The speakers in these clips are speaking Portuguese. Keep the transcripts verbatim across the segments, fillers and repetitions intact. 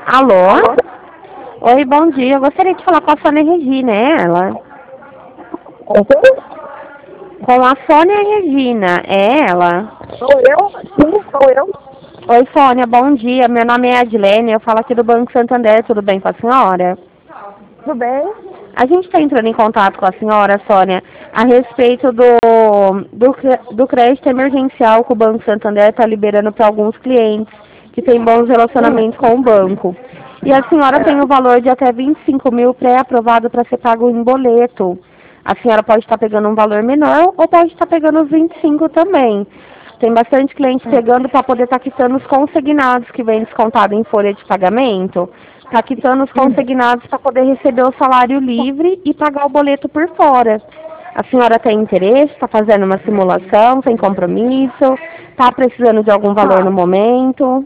Alô? Alô? Oi, bom dia. Eu gostaria de falar com a Sônia Regina, é ela? Com quem? Com a Sônia Regina, é ela? Sou eu? Sim, sou eu. Oi, Sônia, bom dia. Meu nome é Adilene, eu falo aqui do Banco Santander, tudo bem com a senhora? Tudo bem? A gente está entrando em contato com a senhora, Sônia, a respeito do, do, cre- do crédito emergencial que o Banco Santander está liberando para alguns clientes que têm bons relacionamentos com o banco. E a senhora tem o valor de até vinte e cinco mil pré-aprovado para ser pago em boleto. A senhora pode estar pegando um valor menor ou pode estar pegando os vinte e cinco também. Tem bastante cliente pegando para poder estar quitando os consignados que vem descontado em folha de pagamento. Está quitando os consignados para poder receber o salário livre e pagar o boleto por fora. A senhora tem interesse? Está fazendo uma simulação sem compromisso? Está precisando de algum valor no momento?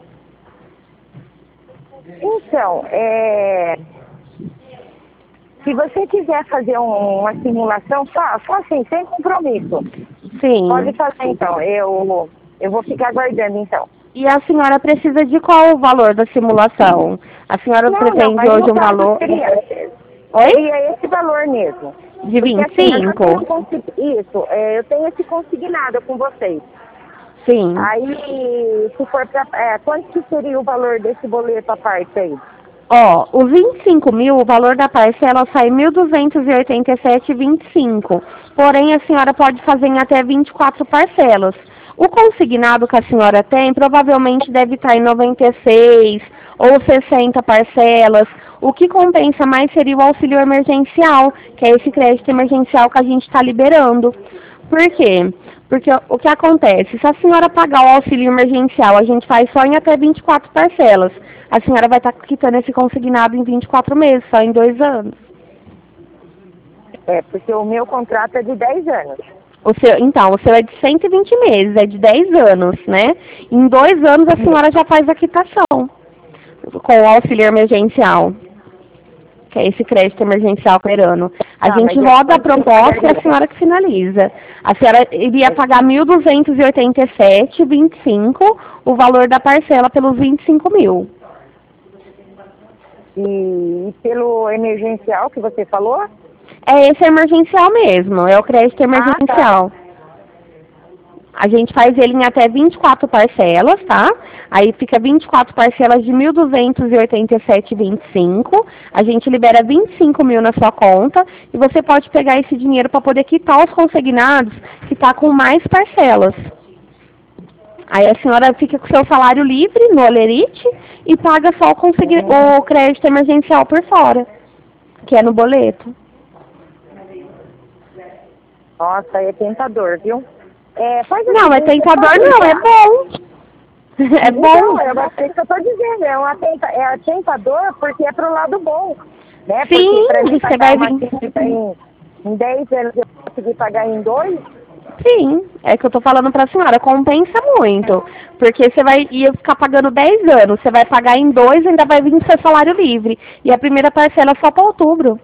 Então, é... se você quiser fazer um- uma simulação, só, só assim, sem compromisso. Sim. Pode fazer então. Eu, eu vou ficar aguardando então. E a senhora precisa de qual o valor da simulação? A senhora Não, não, pretende mas hoje no um caso valor... seria, Oi? seria esse valor mesmo. De Porque vinte assim, e eu já tenho cinco? consegui... isso, é, eu tenho esse consignado com vocês. Sim. Aí, se for pra... É, quanto que seria o valor desse boleto à parte aí? Ó, os vinte e cinco mil, o valor da parcela sai mil duzentos e oitenta e sete vírgula vinte e cinco. Porém, a senhora pode fazer em até vinte e quatro parcelas. O consignado que a senhora tem provavelmente deve estar em noventa e seis ou sessenta parcelas. O que compensa mais seria o auxílio emergencial, que é esse crédito emergencial que a gente está liberando. Por quê? Porque o que acontece? Se a senhora pagar o auxílio emergencial, a gente faz só em até vinte e quatro parcelas. A senhora vai estar quitando esse consignado em vinte e quatro meses, só em dois anos. É, porque o meu contrato é de dez anos. O seu, então, o seu é de cento e vinte meses, é de dez anos, né? Em dois anos a senhora já faz a quitação com o auxílio emergencial, que é esse crédito emergencial perano. A Tá, gente mas é roda a quanto que eu proposta e a pagaria? senhora que finaliza. A senhora iria pagar mil duzentos e oitenta e sete vírgula vinte e cinco o valor da parcela pelos vinte e cinco mil. E, e pelo emergencial que você falou? É esse emergencial mesmo, é o crédito Ah, tá. emergencial. A gente faz ele em até vinte e quatro parcelas, tá? Aí fica vinte e quatro parcelas de mil duzentos e oitenta e sete vírgula vinte e cinco. A gente libera vinte e cinco mil na sua conta e você pode pegar esse dinheiro para poder quitar os consignados que está com mais parcelas. Aí a senhora fica com o seu salário livre no Olerite e paga só o, consign... o crédito emergencial por fora, que é no boleto. Nossa, é tentador, viu? É, faz o Não, é seguinte, você tentador pode não, é ligar. bom. É Então, bom. é isso que eu tô dizendo, é, uma tenta, é tentador porque é pro lado bom, né? Sim, Porque pra mim você pagar vai uma vir. dívida em, em dez anos eu conseguir pagar em dois, Sim, é que eu tô falando pra senhora, compensa muito. Porque você vai ia ficar pagando dez anos, você vai pagar em dois e ainda vai vir o seu salário livre. E a primeira parcela é só para outubro.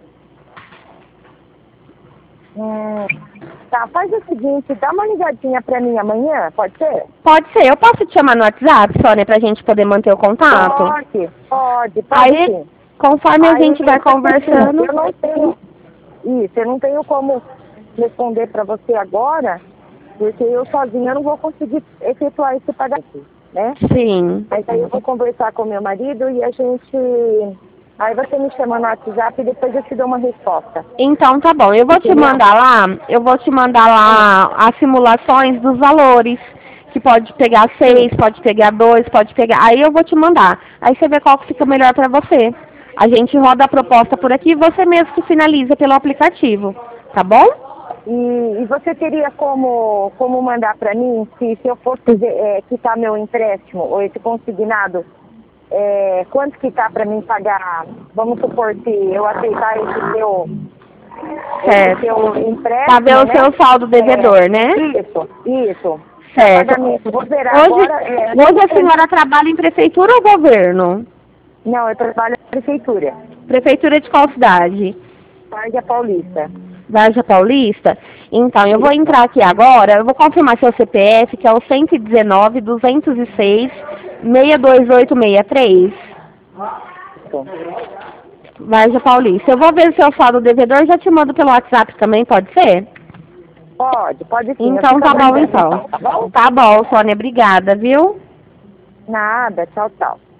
hum, tá, faz o seguinte, dá uma ligadinha pra mim amanhã, pode ser? Pode ser, eu posso te chamar no WhatsApp, Sônia, pra gente poder manter o contato? Pode, pode, pode Aí, sim. conforme a Aí, gente vai conversando. eu não tenho, isso, eu não tenho como responder pra você agora, porque eu sozinha não vou conseguir efetuar esse pagamento, né? Sim. Mas aí eu vou conversar com meu marido e a gente... Aí você me chama no WhatsApp e depois eu te dou uma resposta. Então tá bom, eu vou te Entendeu? mandar lá, eu vou te mandar lá as simulações dos valores, que pode pegar seis, pode pegar dois, pode pegar, aí eu vou te mandar. Aí você vê qual que fica melhor pra você. A gente roda a proposta por aqui e você mesmo que finaliza pelo aplicativo, tá bom? E, e você teria como, como mandar para mim, se, se eu fosse é, quitar meu empréstimo ou esse consignado, é, quanto que tá para mim pagar? Vamos supor, se eu aceitar esse seu, esse Certo. seu empréstimo, Pra ver o né? seu saldo devedor, É, né? Isso, isso. Certo. Pagamento. Vou zerar Hoje, agora. É, hoje a senhora trabalha em prefeitura ou governo? Não, eu trabalho na prefeitura, Prefeitura de qual cidade? Várzea Paulista. Varja Paulista? Então, eu vou entrar aqui agora, eu vou confirmar seu C P F, que é o cento e dezenove, duzentos e seis, seis dois oito seis três. Isso. Varja Paulista. Eu vou ver se eu falo do devedor, já te mando pelo WhatsApp também, pode ser? Pode, pode sim. Então tá bom, então. Tá bom? Tá bom, Sônia, obrigada, viu? Nada, tchau, tchau.